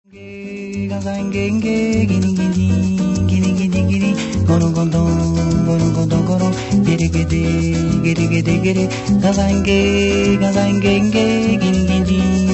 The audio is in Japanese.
ガザンゲンゲギニギニギニギニギニゴロゴドンゴロゴドゴロゲレゲデゲレゲデゲレガザンゲンゲギニギニ